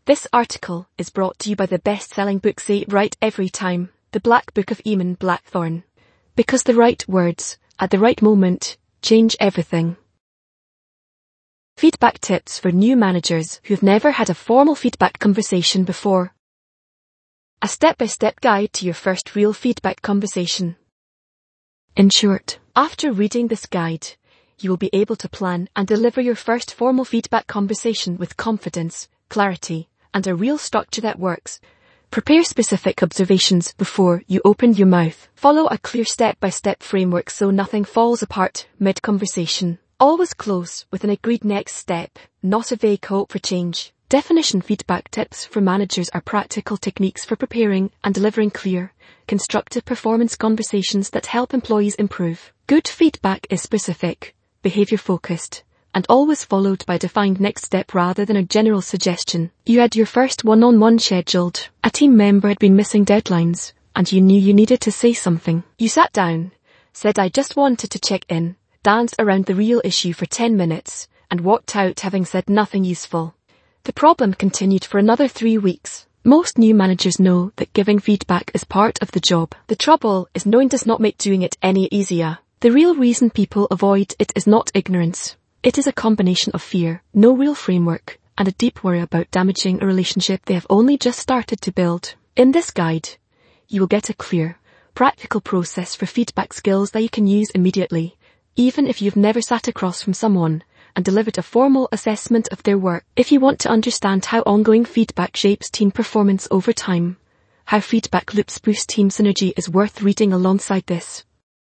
This article is brought to you by the best-selling book Say It Right Every Time, The Black Book of Eamon Blackthorne. Because the right words, at the right moment, change everything. Feedback tips for new managers who've never had a formal feedback conversation before. A step-by-step guide to your first real feedback conversation. In short, after reading this guide, you will be able to plan and deliver your first formal feedback conversation with confidence, clarity, and a real structure that works. Prepare specific observations before you open your mouth. Follow a clear step-by-step framework so nothing falls apart mid-conversation. Always close with an agreed next step, not a vague hope for change. Definition feedback tips for managers are practical techniques for preparing and delivering clear, constructive performance conversations that help employees improve. Good feedback is specific, behavior-focused, and always followed by a defined next step rather than a general suggestion. You had your first one-on-one scheduled. A team member had been missing deadlines, and you knew you needed to say something. You sat down, said I just wanted to check in, danced around the real issue for 10 minutes, and walked out having said nothing useful. The problem continued for another 3 weeks. Most new managers know that giving feedback is part of the job. The trouble is knowing does not make doing it any easier. The real reason people avoid it is not ignorance. It is a combination of fear, no real framework, and a deep worry about damaging a relationship they have only just started to build. In this guide, you will get a clear, practical process for feedback skills that you can use immediately, even if you've never sat across from someone and delivered a formal assessment of their work. If you want to understand how ongoing feedback shapes team performance over time, how feedback loops boost team synergy is worth reading alongside this.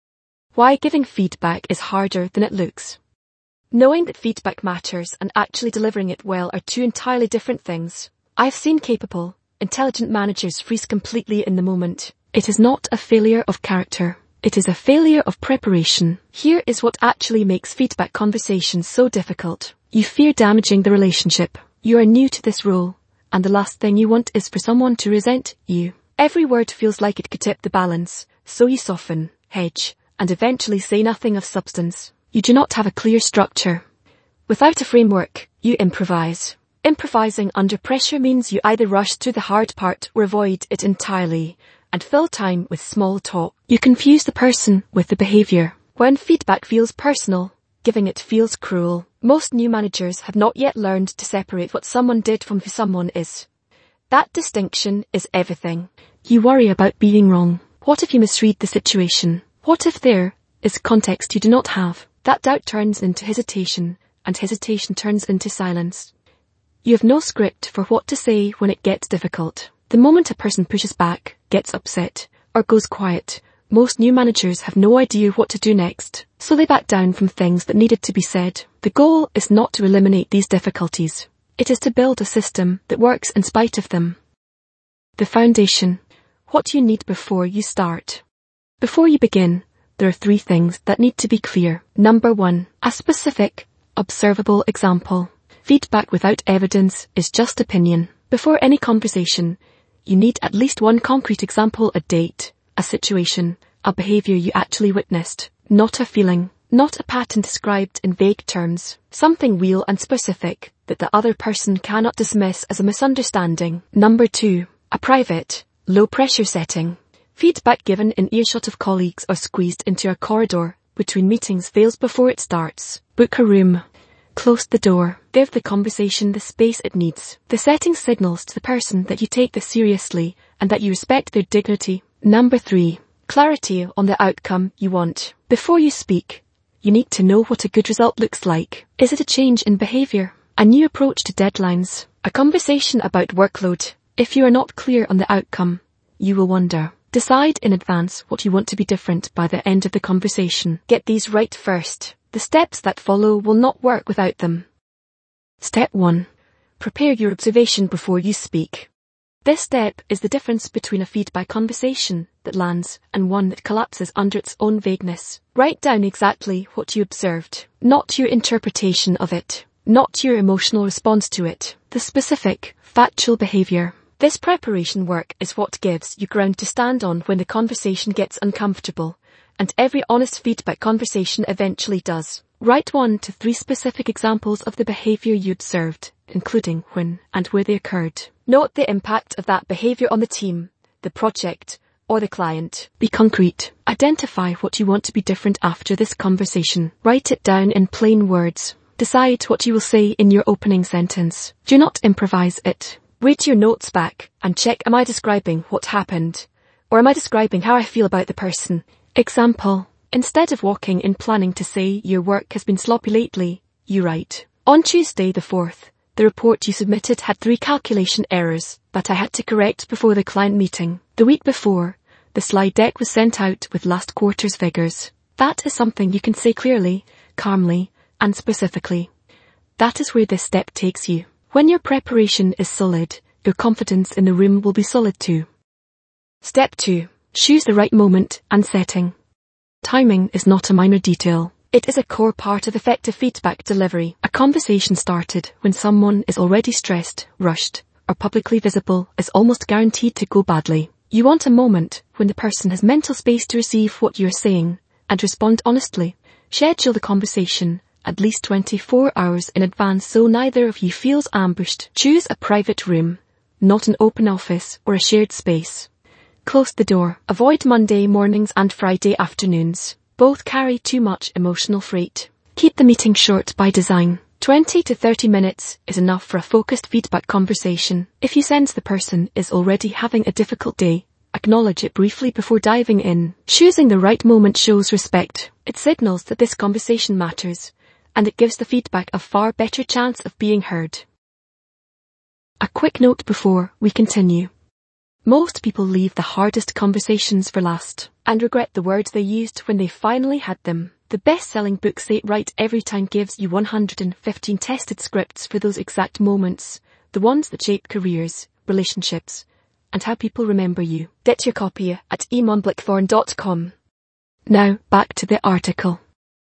Why giving feedback is harder than it looks. Knowing that feedback matters and actually delivering it well are two entirely different things. I've seen capable, intelligent managers freeze completely in the moment. It is not a failure of character. It is a failure of preparation. Here is what actually makes feedback conversations so difficult. You fear damaging the relationship. You are new to this role, and the last thing you want is for someone to resent you. Every word feels like it could tip the balance, so you soften, hedge, and eventually say nothing of substance. You do not have a clear structure. Without a framework, you improvise. Improvising under pressure means you either rush through the hard part or avoid it entirely, and fill time with small talk. You confuse the person with the behavior. When feedback feels personal, giving it feels cruel. Most new managers have not yet learned to separate what someone did from who someone is. That distinction is everything. You worry about being wrong. What if you misread the situation? What if there is context you do not have? That doubt turns into hesitation, and hesitation turns into silence. You have no script for what to say when it gets difficult. The moment a person pushes back, gets upset, or goes quiet, most new managers have no idea what to do next, so they back down from things that needed to be said. The goal is not to eliminate these difficulties. It is to build a system that works in spite of them. The foundation. What you need before you start. Before you begin, there are 3 things that need to be clear. Number 1, a specific, observable example. Feedback without evidence is just opinion. Before any conversation, you need at least one concrete example, a date, a situation, a behavior you actually witnessed, not a feeling, not a pattern described in vague terms, something real and specific that the other person cannot dismiss as a misunderstanding. Number 2, a private, low-pressure setting. Feedback given in earshot of colleagues or squeezed into a corridor between meetings fails before it starts. Book a room. Close the door. Give the conversation the space it needs. The setting signals to the person that you take this seriously and that you respect their dignity. Number 3, clarity on the outcome you want. Before you speak, you need to know what a good result looks like. Is it a change in behavior? A new approach to deadlines? A conversation about workload? If you are not clear on the outcome, you will wonder. Decide in advance what you want to be different by the end of the conversation. Get these right first. The steps that follow will not work without them. Step 1. Prepare your observation before you speak. This step is the difference between a feedback conversation that lands and one that collapses under its own vagueness. Write down exactly what you observed, not your interpretation of it, not your emotional response to it, the specific, factual behavior. This preparation work is what gives you ground to stand on when the conversation gets uncomfortable, and every honest feedback conversation eventually does. Write 1 to 3 specific examples of the behavior you observed. including when and where they occurred. Note the impact of that behavior on the team, the project, or the client. Be concrete. Identify what you want to be different after this conversation. Write it down in plain words. Decide what you will say in your opening sentence. Do not improvise it. Read your notes back and check, am I describing what happened? Or am I describing how I feel about the person? Example. Instead of walking in planning to say your work has been sloppy lately, you write, on Tuesday the 4th, the report you submitted had 3 calculation errors that I had to correct before the client meeting. The week before, the slide deck was sent out with last quarter's figures. That is something you can say clearly, calmly, and specifically. That is where this step takes you. When your preparation is solid, your confidence in the room will be solid too. Step 2. Choose the right moment and setting. Timing is not a minor detail. It is a core part of effective feedback delivery. A conversation started when someone is already stressed, rushed, or publicly visible is almost guaranteed to go badly. You want a moment when the person has mental space to receive what you're saying and respond honestly. Schedule the conversation at least 24 hours in advance so neither of you feels ambushed. Choose a private room, not an open office or a shared space. Close the door. Avoid Monday mornings and Friday afternoons. Both carry too much emotional freight. Keep the meeting short by design. 20 to 30 minutes is enough for a focused feedback conversation. If you sense the person is already having a difficult day, acknowledge it briefly before diving in. Choosing the right moment shows respect. It signals that this conversation matters, and it gives the feedback a far better chance of being heard. A quick note before we continue. Most people leave the hardest conversations for last and regret the words they used when they finally had them. The best-selling book Say It Right Every Time gives you 115 tested scripts for those exact moments, the ones that shape careers, relationships, and how people remember you. Get your copy at emonblackthorn.com. Now, back to the article.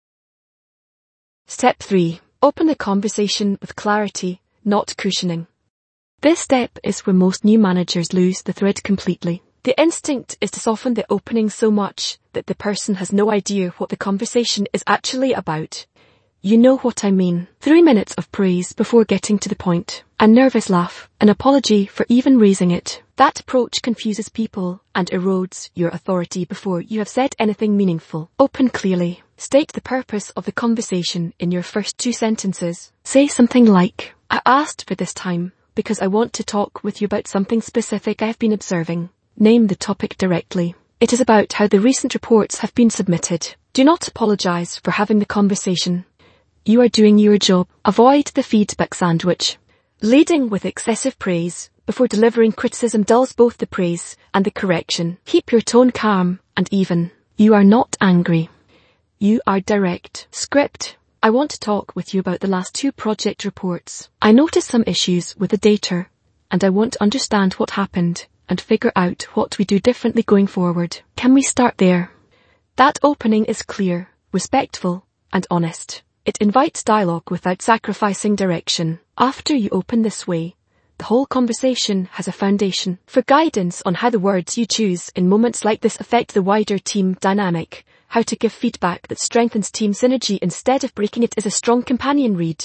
Step 3. Open the conversation with clarity, not cushioning. This step is where most new managers lose the thread completely. The instinct is to soften the opening so much that the person has no idea what the conversation is actually about. You know what I mean. 3 minutes of praise before getting to the point. A nervous laugh, an apology for even raising it. That approach confuses people and erodes your authority before you have said anything meaningful. Open clearly. State the purpose of the conversation in your first 2 sentences. Say something like, I asked for this time because I want to talk with you about something specific I have been observing. Name the topic directly. It is about how the recent reports have been submitted. Do not apologize for having the conversation. You are doing your job. Avoid the feedback sandwich. Leading with excessive praise before delivering criticism dulls both the praise and the correction. Keep your tone calm and even. You are not angry. You are direct. Script. I want to talk with you about the last 2 project reports. I noticed some issues with the data, and I want to understand what happened and figure out what we do differently going forward. Can we start there? That opening is clear, respectful, and honest. It invites dialogue without sacrificing direction. After you open this way, the whole conversation has a foundation. For guidance on how the words you choose in moments like this affect the wider team dynamic, how to give feedback that strengthens team synergy instead of breaking it is a strong companion read.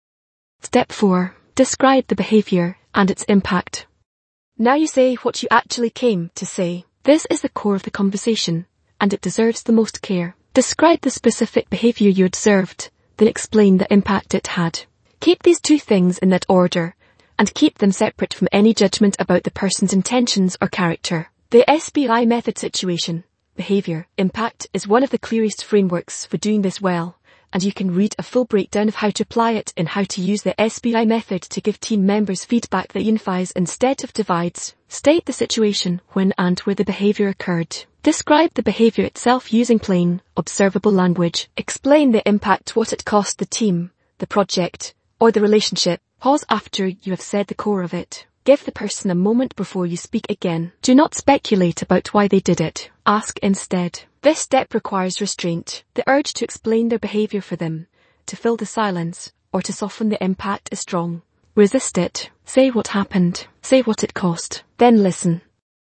Step 4. Describe the behavior and its impact. Now you say what you actually came to say. This is the core of the conversation, and it deserves the most care. Describe the specific behavior you observed, then explain the impact it had. Keep these 2 things in that order, and keep them separate from any judgment about the person's intentions or character. The SBI method situation, behavior, impact is one of the clearest frameworks for doing this well, and you can read a full breakdown of how to apply it and how to use the SBI method to give team members feedback that unifies instead of divides. State the situation when and where the behavior occurred. Describe the behavior itself using plain, observable language. Explain the impact, what it cost the team, the project, or the relationship. Pause after you have said the core of it. Give the person a moment before you speak again. Do not speculate about why they did it. Ask instead. This step requires restraint. The urge to explain their behavior for them, to fill the silence, or to soften the impact is strong. Resist it. Say what happened. Say what it cost. Then listen.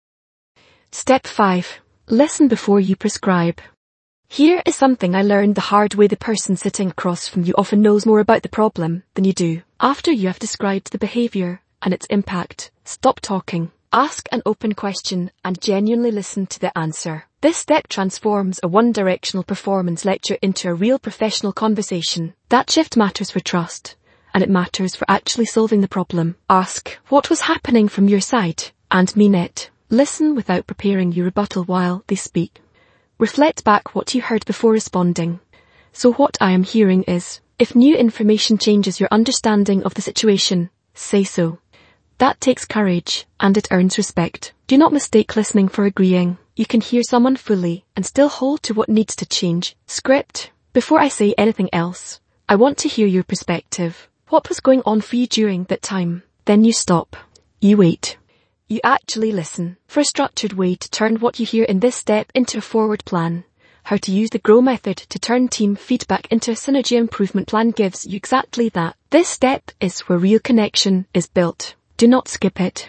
Step 5. Listen before you prescribe. Here is something I learned the hard way. The person sitting across from you often knows more about the problem than you do. After you have described the behavior and its impact, stop talking. Ask an open question and genuinely listen to the answer. This step transforms a one-directional performance lecture into a real professional conversation. That shift matters for trust, and it matters for actually solving the problem. Ask what was happening from your side, and mean it. Listen without preparing your rebuttal while they speak. Reflect back what you heard before responding. So what I am hearing is, if new information changes your understanding of the situation, say so. That takes courage, and it earns respect. Do not mistake listening for agreeing. You can hear someone fully and still hold to what needs to change. Script. Before I say anything else, I want to hear your perspective. What was going on for you during that time? Then you stop. You wait. You actually listen. For a structured way to turn what you hear in this step into a forward plan. How to use the GROW method to turn team feedback into a synergy improvement plan gives you exactly that. This step is where real connection is built. Do not skip it.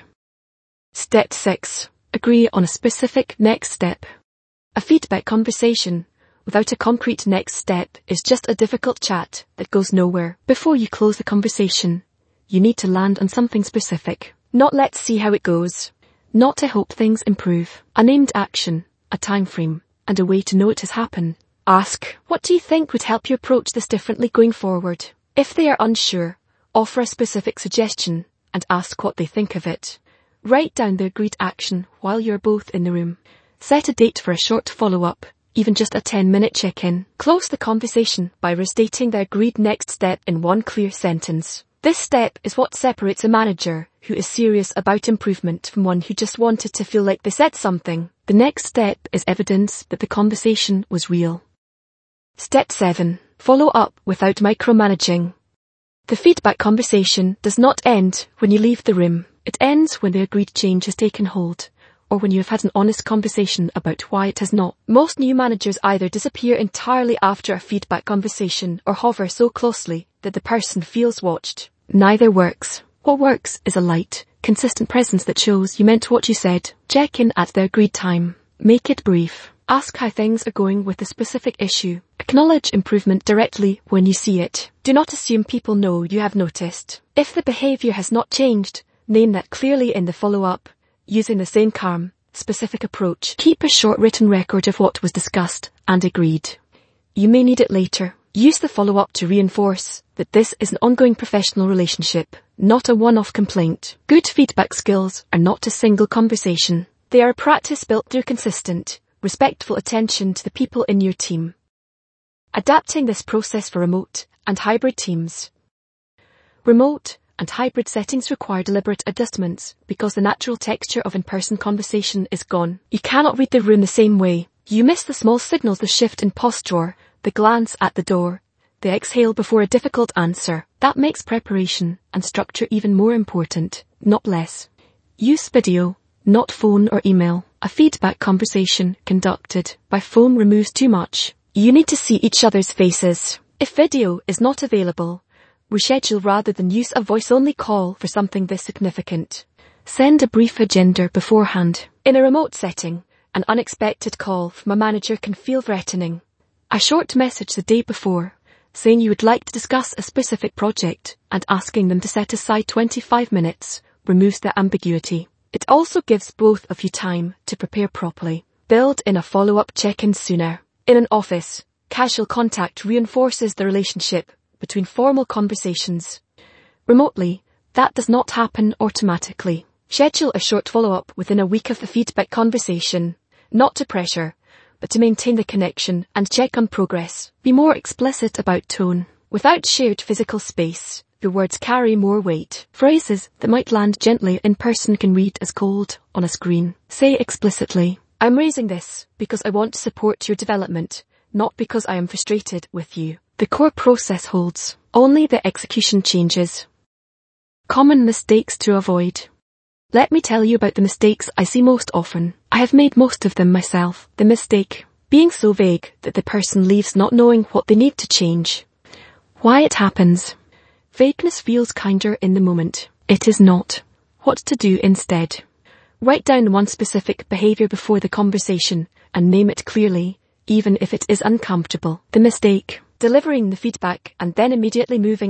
Step 6. Agree on a specific next step. A feedback conversation without a concrete next step is just a difficult chat that goes nowhere. Before you close the conversation, you need to land on something specific. Not let's see how it goes. Not to hope things improve. A named action, a time frame, and a way to know it has happened. Ask, what do you think would help you approach this differently going forward? If they are unsure, offer a specific suggestion and ask what they think of it. Write down the agreed action while you're both in the room. Set a date for a short follow-up, even just a 10-minute check-in. Close the conversation by restating the agreed next step in one clear sentence. This step is what separates a manager who is serious about improvement from one who just wanted to feel like they said something. The next step is evidence that the conversation was real. Step 7. Follow up without micromanaging. The feedback conversation does not end when you leave the room. It ends when the agreed change has taken hold, or when you have had an honest conversation about why it has not. Most new managers either disappear entirely after a feedback conversation or hover so closely that the person feels watched. Neither works. What works is a light, consistent presence that shows you meant what you said. Check in at the agreed time. Make it brief. Ask how things are going with the specific issue. Acknowledge improvement directly when you see it. Do not assume people know you have noticed. If the behavior has not changed, name that clearly in the follow-up, using the same calm, specific approach. Keep a short written record of what was discussed and agreed. You may need it later. Use the follow-up to reinforce that this is an ongoing professional relationship, not a one-off complaint. Good feedback skills are not a single conversation. They are a practice built through consistent, respectful attention to the people in your team. Adapting this process for remote and hybrid teams. Remote and hybrid settings require deliberate adjustments because the natural texture of in-person conversation is gone. You cannot read the room the same way. You miss the small signals, the shift in posture, the glance at the door, the exhale before a difficult answer. That makes preparation and structure even more important, not less. Use video, not phone or email. A feedback conversation conducted by phone removes too much. You need to see each other's faces. If video is not available, reschedule rather than use a voice-only call for something this significant. Send a brief agenda beforehand. In a remote setting, an unexpected call from a manager can feel threatening. A short message the day before, saying you would like to discuss a specific project and asking them to set aside 25 minutes, removes the ambiguity. It also gives both of you time to prepare properly. Build in a follow-up check-in sooner. In an office, casual contact reinforces the relationship between formal conversations. Remotely, that does not happen automatically. Schedule a short follow-up within a week of the feedback conversation, not to pressure, but to maintain the connection and check on progress. Be more explicit about tone. Without shared physical space, your words carry more weight. Phrases that might land gently in person can read as cold on a screen. Say explicitly, I'm raising this because I want to support your development, not because I am frustrated with you. The core process holds. Only the execution changes. Common mistakes to avoid. Let me tell you about the mistakes I see most often. I have made most of them myself. The mistake, being so vague that the person leaves not knowing what they need to change. Why it happens. Vagueness feels kinder in the moment. It is not. What to do instead. Write down one specific behavior before the conversation and name it clearly, even if it is uncomfortable. The mistake, delivering the feedback and then immediately moving on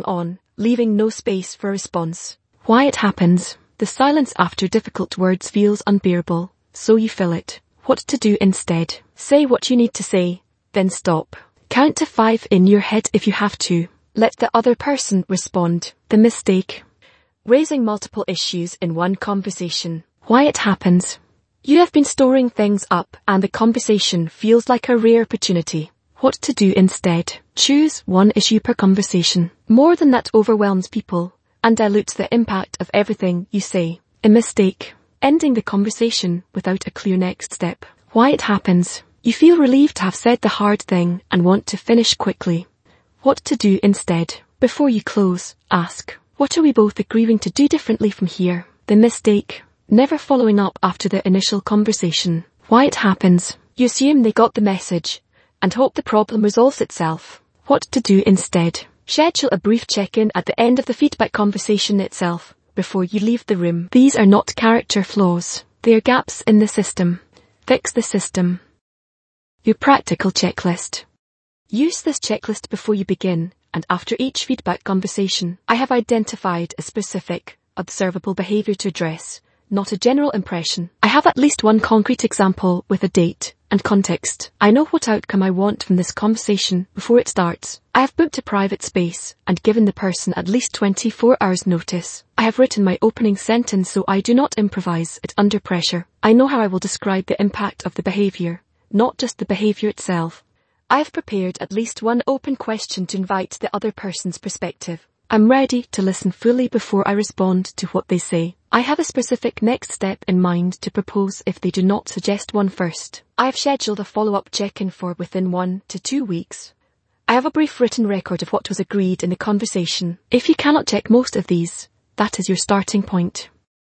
leaving no space for a response. Why it happens. The silence after difficult words feels unbearable, so you fill it. What to do instead. Say what you need to say, then stop. Count to 5 in your head if you have to. Let the other person respond. The mistake. Raising multiple issues in one conversation. Why it happens. You have been storing things up and the conversation feels like a rare opportunity. What to do instead. Choose one issue per conversation. More than that overwhelms people and dilutes the impact of everything you say. A mistake. Ending the conversation without a clear next step. Why it happens. You feel relieved to have said the hard thing and want to finish quickly. What to do instead. Before you close, ask, what are we both agreeing to do differently from here? The mistake. Never following up after the initial conversation. Why it happens. You assume they got the message and hope the problem resolves itself. What to do instead. Schedule a brief check-in at the end of the feedback conversation itself before you leave the room. These are not character flaws. They are gaps in the system. Fix the system. Your practical checklist. Use this checklist before you begin and after each feedback conversation. I have identified a specific, observable behavior to address, not a general impression. I have at least one concrete example with a date and context. I know what outcome I want from this conversation before it starts. I have booked a private space and given the person at least 24 hours notice. I have written my opening sentence so I do not improvise it under pressure. I know how I will describe the impact of the behavior, not just the behavior itself. I have prepared at least one open question to invite the other person's perspective. I'm ready to listen fully before I respond to what they say. I have a specific next step in mind to propose if they do not suggest one first. I have scheduled a follow-up check-in for within 1 to 2 weeks. I have a brief written record of what was agreed in the conversation. If you cannot check most of these, that is your starting point.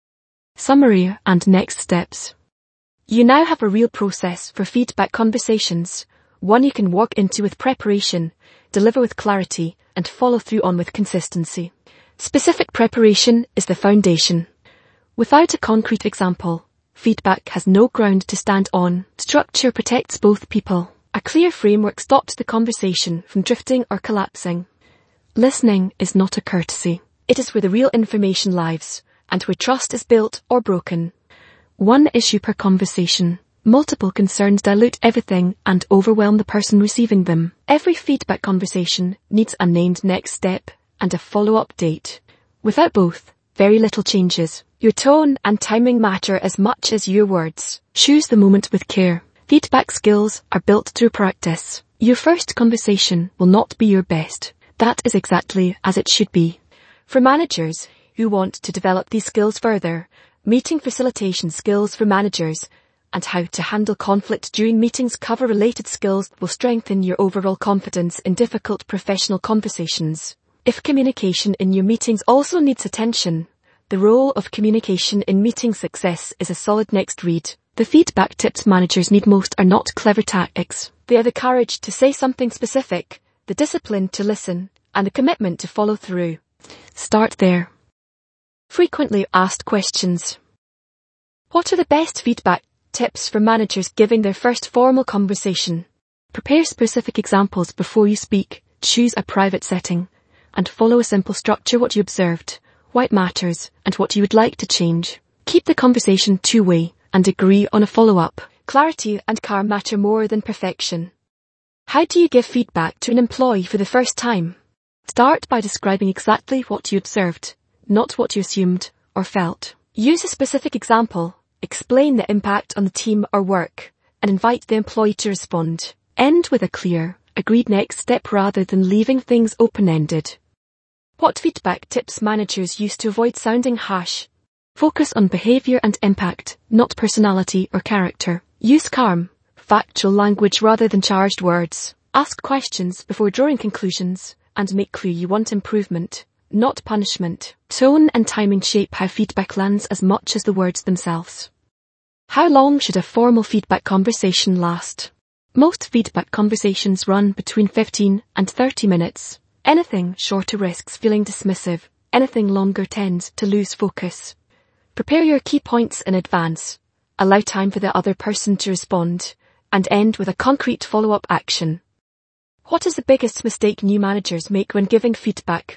Summary and next steps. You now have a real process for feedback conversations, one you can walk into with preparation, deliver with clarity, and follow through on with consistency. Specific preparation is the foundation. Without a concrete example, feedback has no ground to stand on. Structure protects both people. A clear framework stops the conversation from drifting or collapsing. Listening is not a courtesy. It is where the real information lives, and where trust is built or broken. One issue per conversation. Multiple concerns dilute everything and overwhelm the person receiving them. Every feedback conversation needs a named next step and a follow-up date. Without both, very little changes. Your tone and timing matter as much as your words. Choose the moment with care. Feedback skills are built through practice. Your first conversation will not be your best. That is exactly as it should be. For managers who want to develop these skills further, meeting facilitation skills for managers and how to handle conflict during meetings cover related skills will strengthen your overall confidence in difficult professional conversations. If communication in your meetings also needs attention, the role of communication in meeting success is a solid next read. The feedback tips managers need most are not clever tactics. They are the courage to say something specific, the discipline to listen, and the commitment to follow through. Start there. Frequently asked questions. What are the best feedback tips for managers giving their first formal conversation? Prepare specific examples before you speak, choose a private setting, and follow a simple structure: what you observed, why it matters, and what you would like to change. Keep the conversation two-way and agree on a follow-up. Clarity and calm matter more than perfection. How do you give feedback to an employee for the first time? Start by describing exactly what you observed, not what you assumed or felt. Use a specific example. Explain the impact on the team or work, and invite the employee to respond. End with a clear, agreed next step rather than leaving things open-ended. What feedback tips managers use to avoid sounding harsh? Focus on behavior and impact, not personality or character. Use calm, factual language rather than charged words. Ask questions before drawing conclusions, and make clear you want improvement, not punishment. Tone and timing shape how feedback lands as much as the words themselves. How long should a formal feedback conversation last? Most feedback conversations run between 15 and 30 minutes. Anything shorter risks feeling dismissive. Anything longer tends to lose focus. Prepare your key points in advance. Allow time for the other person to respond, and end with a concrete follow-up action. What is the biggest mistake new managers make when giving feedback?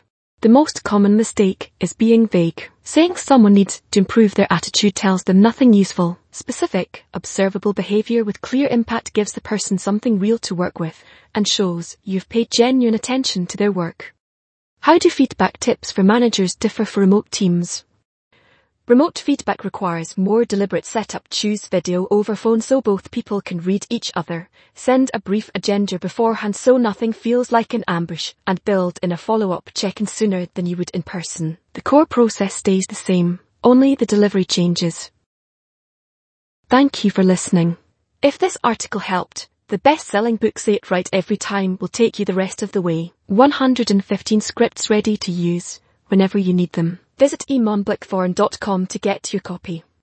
The most common mistake is being vague. Saying someone needs to improve their attitude tells them nothing useful. Specific, observable behavior with clear impact gives the person something real to work with and shows you've paid genuine attention to their work. How do feedback tips for managers differ for remote teams? Remote feedback requires more deliberate setup. Choose video over phone so both people can read each other. Send a brief agenda beforehand so nothing feels like an ambush, and build in a follow-up check-in sooner than you would in person. The core process stays the same, only the delivery changes. Thank you for listening. If this article helped, the best-selling book Say It Right Every Time will take you the rest of the way. 115 scripts ready to use whenever you need them. Visit emonblickthorn.com to get your copy.